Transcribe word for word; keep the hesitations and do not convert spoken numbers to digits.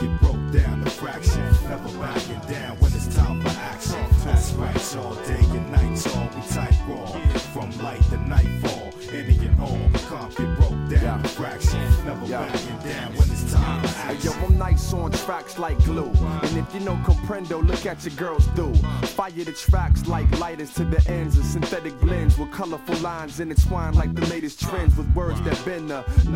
get broke down to fraction. Never backing down when it's time for action. That's right, all day and night, all we type raw. From light to nightfall, any and all, can't get broke down to fraction. Never backing down when it's time for action. Yo, I'm nice on tracks like glue. And if you know comprendo, look at your girls do. Fire the tracks like lighters to the ends of synthetic blends with colorful lines intertwined like the latest trends with words that bend the